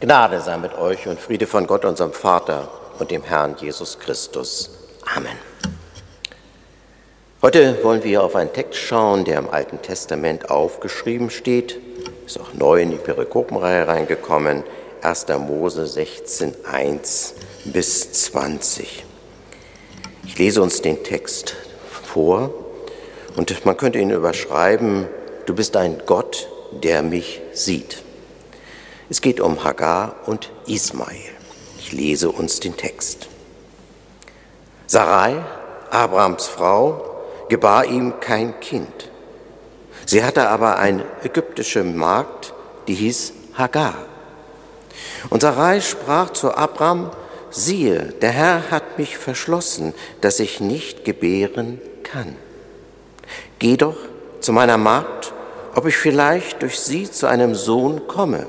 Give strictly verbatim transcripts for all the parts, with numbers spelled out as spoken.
Gnade sei mit euch und Friede von Gott, unserem Vater und dem Herrn Jesus Christus. Amen. Heute wollen wir auf einen Text schauen, der im Alten Testament aufgeschrieben steht. Ist auch neu in die Perikopenreihe reingekommen. erster Mose sechzehn, eins bis zwanzig. Ich lese uns den Text vor und man könnte ihn überschreiben: Du bist ein Gott, der mich sieht. Es geht um Hagar und Ismael. Ich lese uns den Text. Sarai, Abrahams Frau, gebar ihm kein Kind. Sie hatte aber eine ägyptische Magd, die hieß Hagar. Und Sarai sprach zu Abram: Siehe, der Herr hat mich verschlossen, dass ich nicht gebären kann. Geh doch zu meiner Magd, ob ich vielleicht durch sie zu einem Sohn komme.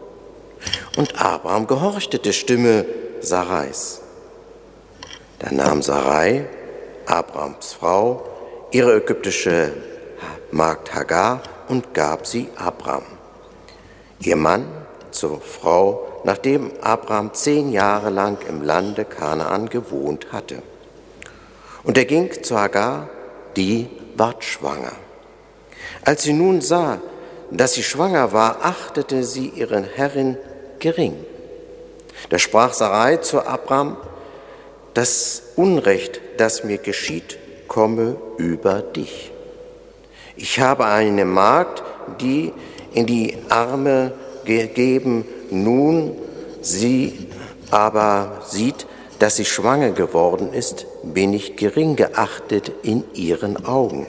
Und Abram gehorchte der Stimme Sarais. Da nahm Sarai, Abrams Frau, ihre ägyptische Magd Hagar und gab sie Abram, ihr Mann, zur Frau, nachdem Abram zehn Jahre lang im Lande Kanaan gewohnt hatte. Und er ging zu Hagar, die ward schwanger. Als sie nun sah, dass sie schwanger war, achtete sie ihren Herrin gering. Da sprach Sarai zu Abram: Das Unrecht, das mir geschieht, komme über dich. Ich habe eine Magd, die in die Arme gegeben, nun sie aber sieht, dass sie schwanger geworden ist, bin ich gering geachtet in ihren Augen.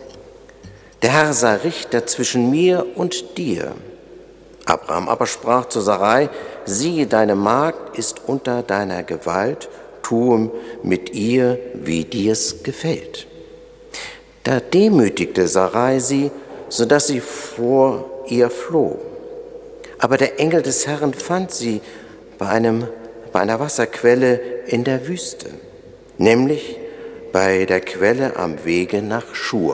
Der Herr sei Richter zwischen mir und dir. Abram aber sprach zu Sarai: Siehe, deine Magd ist unter deiner Gewalt, tue mit ihr, wie dir's gefällt. Da demütigte Sarai sie, so dass sie vor ihr floh. Aber der Engel des Herrn fand sie bei, einem, bei einer Wasserquelle in der Wüste, nämlich bei der Quelle am Wege nach Schur.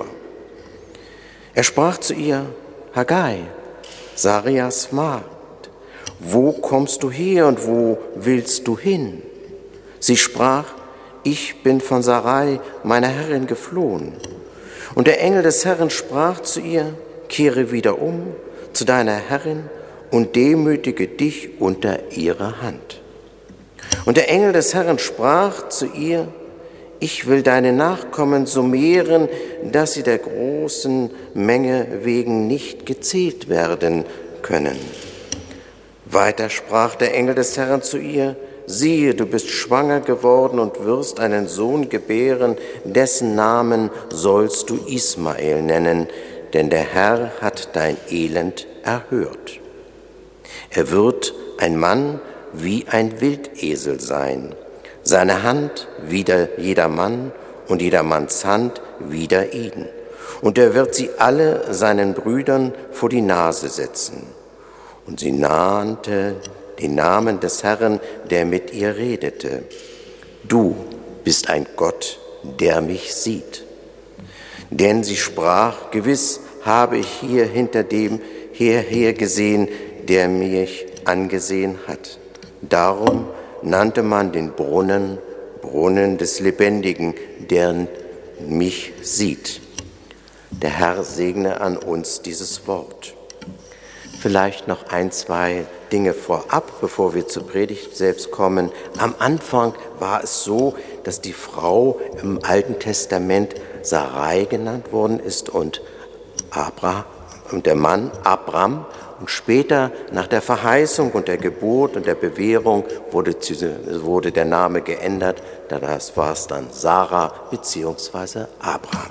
Er sprach zu ihr: Hagai, Sarias Magd, wo kommst du her und wo willst du hin? Sie sprach: Ich bin von Sarai, meiner Herrin, geflohen. Und der Engel des Herrn sprach zu ihr: Kehre wieder um zu deiner Herrin und demütige dich unter ihrer Hand. Und der Engel des Herrn sprach zu ihr: Ich will deine Nachkommen so mehren, dass sie der großen Menge wegen nicht gezählt werden können. Weiter sprach der Engel des Herrn zu ihr: Siehe, du bist schwanger geworden und wirst einen Sohn gebären, dessen Namen sollst du Ismael nennen, denn der Herr hat dein Elend erhört. Er wird ein Mann wie ein Wildesel sein, seine Hand wider jedermann und jedermanns Hand wider ihn. Und er wird sie alle seinen Brüdern vor die Nase setzen. Und sie nannte den Namen des Herrn, der mit ihr redete: Du bist ein Gott, der mich sieht. Denn sie sprach: Gewiss habe ich hier hinter dem herher gesehen, der mich angesehen hat. Darum nannte man den Brunnen Brunnen des Lebendigen, der mich sieht. Der Herr segne an uns dieses Wort. Vielleicht noch ein, zwei Dinge vorab, bevor wir zur Predigt selbst kommen. Am Anfang war es so, dass die Frau im Alten Testament Sarai genannt worden ist und Abra und der Mann Abram. Und später, nach der Verheißung und der Geburt und der Bewährung, wurde, wurde der Name geändert. Das war es dann Sarah bzw. Abraham.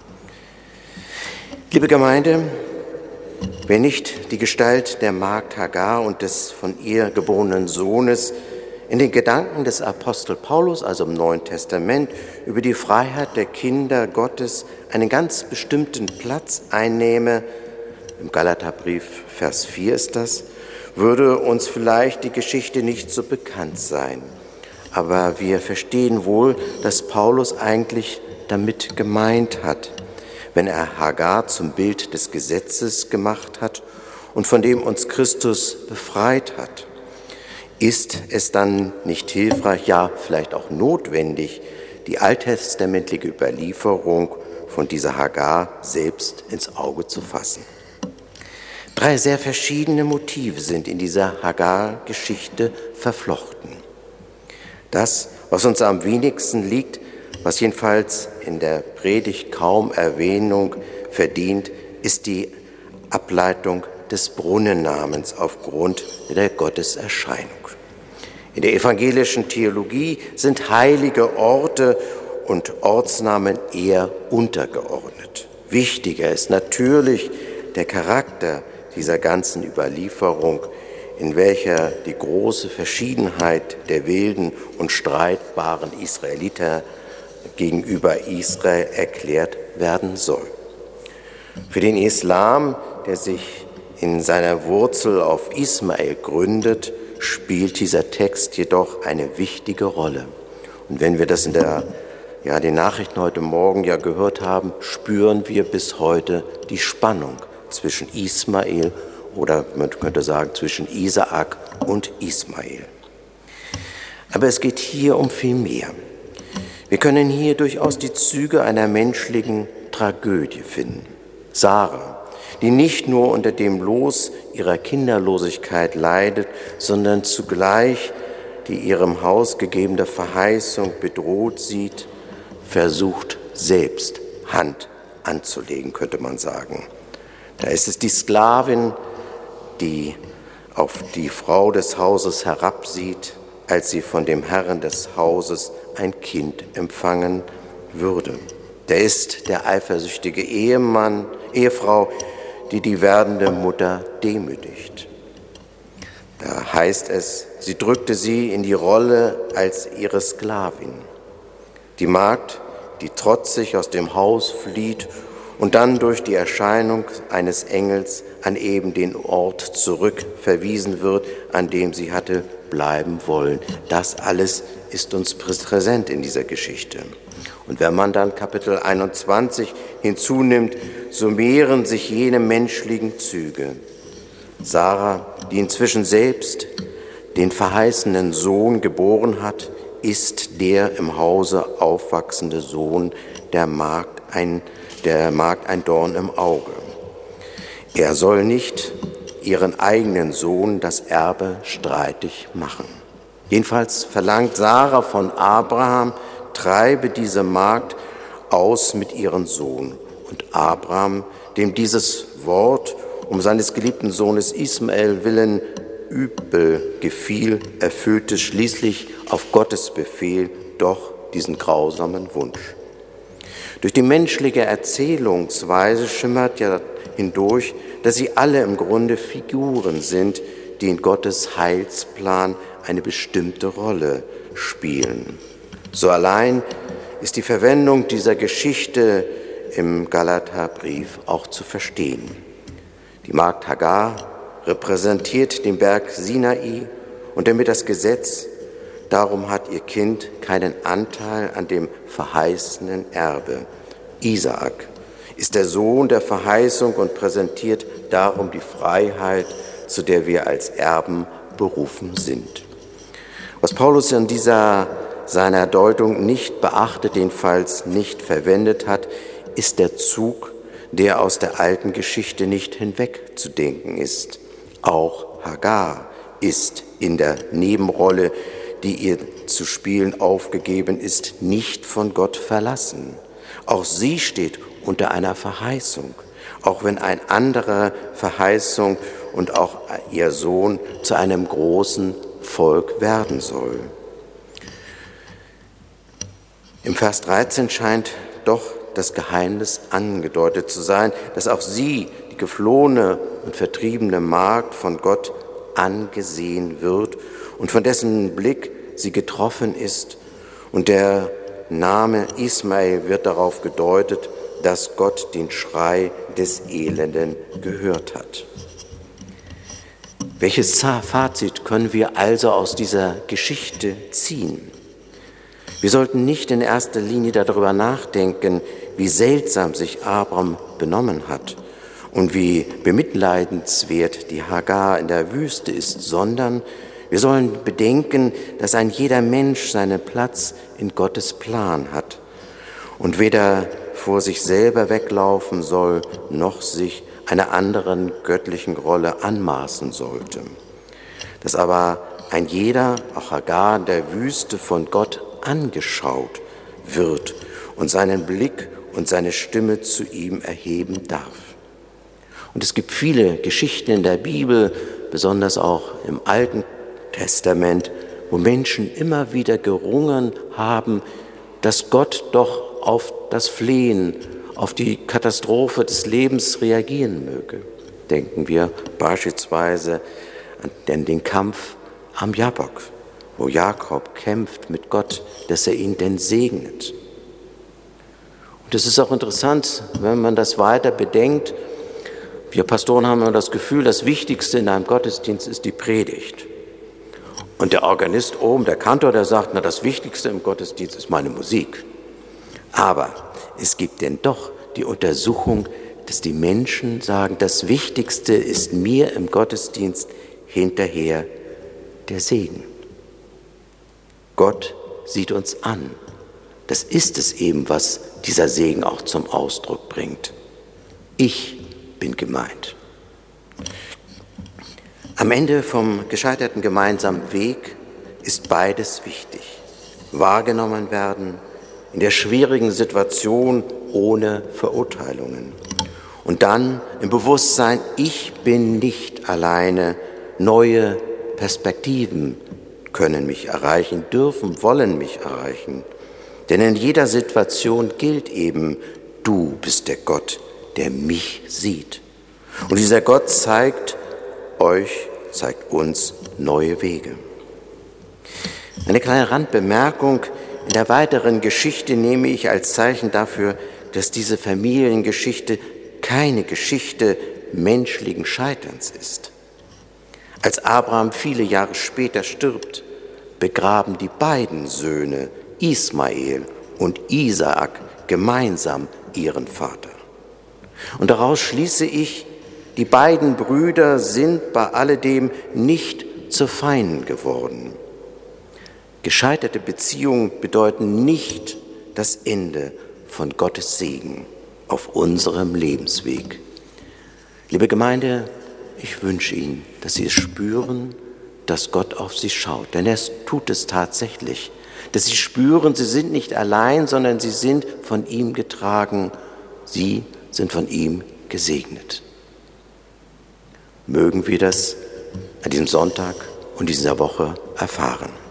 Liebe Gemeinde, wer nicht die Gestalt der Magd Hagar und des von ihr geborenen Sohnes in den Gedanken des Apostel Paulus, also im Neuen Testament, über die Freiheit der Kinder Gottes einen ganz bestimmten Platz einnehme, im Galaterbrief, Vers vier ist das, würde uns vielleicht die Geschichte nicht so bekannt sein. Aber wir verstehen wohl, dass Paulus eigentlich damit gemeint hat, wenn er Hagar zum Bild des Gesetzes gemacht hat und von dem uns Christus befreit hat. Ist es dann nicht hilfreich, ja vielleicht auch notwendig, die alttestamentliche Überlieferung von dieser Hagar selbst ins Auge zu fassen? Drei sehr verschiedene Motive sind in dieser Hagar-Geschichte verflochten. Das, was uns am wenigsten liegt, was jedenfalls in der Predigt kaum Erwähnung verdient, ist die Ableitung des Brunnennamens aufgrund der Gotteserscheinung. In der evangelischen Theologie sind heilige Orte und Ortsnamen eher untergeordnet. Wichtiger ist natürlich der Charakter dieser ganzen Überlieferung, in welcher die große Verschiedenheit der wilden und streitbaren Israeliter gegenüber Israel erklärt werden soll. Für den Islam, der sich in seiner Wurzel auf Ismael gründet, spielt dieser Text jedoch eine wichtige Rolle. Und wenn wir das in der, ja, den Nachrichten heute Morgen ja gehört haben, spüren wir bis heute die Spannung zwischen Ismael oder man könnte sagen zwischen Isaak und Ismael. Aber es geht hier um viel mehr. Wir können hier durchaus die Züge einer menschlichen Tragödie finden. Sarah, die nicht nur unter dem Los ihrer Kinderlosigkeit leidet, sondern zugleich die ihrem Haus gegebene Verheißung bedroht sieht, versucht selbst Hand anzulegen, könnte man sagen. Da ist es die Sklavin, die auf die Frau des Hauses herabsieht, als sie von dem Herrn des Hauses ein Kind empfangen würde. Da ist der eifersüchtige Ehemann, Ehefrau, die die werdende Mutter demütigt. Da heißt es, sie drückte sie in die Rolle als ihre Sklavin. Die Magd, die trotzig aus dem Haus flieht und dann durch die Erscheinung eines Engels an eben den Ort zurückverwiesen wird, an dem sie hatte bleiben wollen. Das alles ist uns präsent in dieser Geschichte. Und wenn man dann Kapitel einundzwanzig hinzunimmt, so mehren sich jene menschlichen Züge. Sarah, die inzwischen selbst den verheißenen Sohn geboren hat, ist der im Hause aufwachsende Sohn der Magd ein, der Magd ein Dorn im Auge. Er soll nicht ihren eigenen Sohn das Erbe streitig machen. Jedenfalls verlangt Sarah von Abraham, treibe diese Magd aus mit ihrem Sohn. Und Abraham, dem dieses Wort um seines geliebten Sohnes Ismael willen übel gefiel, erfüllte schließlich auf Gottes Befehl doch diesen grausamen Wunsch. Durch die menschliche Erzählungsweise schimmert ja hindurch, dass sie alle im Grunde Figuren sind, die in Gottes Heilsplan eine bestimmte Rolle spielen. So allein ist die Verwendung dieser Geschichte im Galaterbrief auch zu verstehen. Die Magd Hagar repräsentiert den Berg Sinai und damit das Gesetz. Darum hat ihr Kind keinen Anteil an dem verheißenen Erbe. Isaak ist der Sohn der Verheißung und präsentiert darum die Freiheit, zu der wir als Erben berufen sind. Was Paulus in dieser seiner Deutung nicht beachtet, jedenfalls nicht verwendet hat, ist der Zug, der aus der alten Geschichte nicht hinwegzudenken ist. Auch Hagar ist in der Nebenrolle, die ihr zu spielen aufgegeben ist, nicht von Gott verlassen. Auch sie steht unter einer Verheißung, auch wenn ein anderer Verheißung und auch ihr Sohn zu einem großen Volk werden soll. Im Vers dreizehn scheint doch das Geheimnis angedeutet zu sein, dass auch sie, die geflohene und vertriebene Magd, von Gott angesehen wird und von dessen Blick sie getroffen ist. Und der Name Ismael wird darauf gedeutet, dass Gott den Schrei des Elenden gehört hat. Welches Fazit können wir also aus dieser Geschichte ziehen? Wir sollten nicht in erster Linie darüber nachdenken, wie seltsam sich Abraham benommen hat und wie bemitleidenswert die Hagar in der Wüste ist, sondern Wir sollen bedenken, dass ein jeder Mensch seinen Platz in Gottes Plan hat und weder vor sich selber weglaufen soll, noch sich einer anderen göttlichen Rolle anmaßen sollte. Dass aber ein jeder, auch Hagar, in der Wüste von Gott angeschaut wird und seinen Blick und seine Stimme zu ihm erheben darf. Und es gibt viele Geschichten in der Bibel, besonders auch im Alten Testament, wo Menschen immer wieder gerungen haben, dass Gott doch auf das Flehen, auf die Katastrophe des Lebens reagieren möge. Denken wir beispielsweise an den Kampf am Jabbok, wo Jakob kämpft mit Gott, dass er ihn denn segnet. Und es ist auch interessant, wenn man das weiter bedenkt. Wir Pastoren haben immer das Gefühl, das Wichtigste in einem Gottesdienst ist die Predigt. Und der Organist oben, der Kantor, der sagt, na, das Wichtigste im Gottesdienst ist meine Musik. Aber es gibt denn doch die Untersuchung, dass die Menschen sagen, das Wichtigste ist mir im Gottesdienst hinterher der Segen. Gott sieht uns an. Das ist es eben, was dieser Segen auch zum Ausdruck bringt. Ich bin gemeint. Am Ende vom gescheiterten gemeinsamen Weg ist beides wichtig. Wahrgenommen werden, in der schwierigen Situation ohne Verurteilungen. Und dann im Bewusstsein, ich bin nicht alleine, neue Perspektiven können mich erreichen, dürfen, wollen mich erreichen. Denn in jeder Situation gilt eben, du bist der Gott, der mich sieht. Und dieser Gott zeigt euch, zeigt uns neue Wege. Eine kleine Randbemerkung: In der weiteren Geschichte nehme ich als Zeichen dafür, dass diese Familiengeschichte keine Geschichte menschlichen Scheiterns ist. Als Abraham viele Jahre später stirbt, begraben die beiden Söhne Ismael und Isaak gemeinsam ihren Vater. Und daraus schließe ich, die beiden Brüder sind bei alledem nicht zu Feinden geworden. Gescheiterte Beziehungen bedeuten nicht das Ende von Gottes Segen auf unserem Lebensweg. Liebe Gemeinde, ich wünsche Ihnen, dass Sie es spüren, dass Gott auf Sie schaut, denn er tut es tatsächlich. Dass Sie spüren, Sie sind nicht allein, sondern Sie sind von ihm getragen, Sie sind von ihm gesegnet. Mögen wir das an diesem Sonntag und dieser Woche erfahren.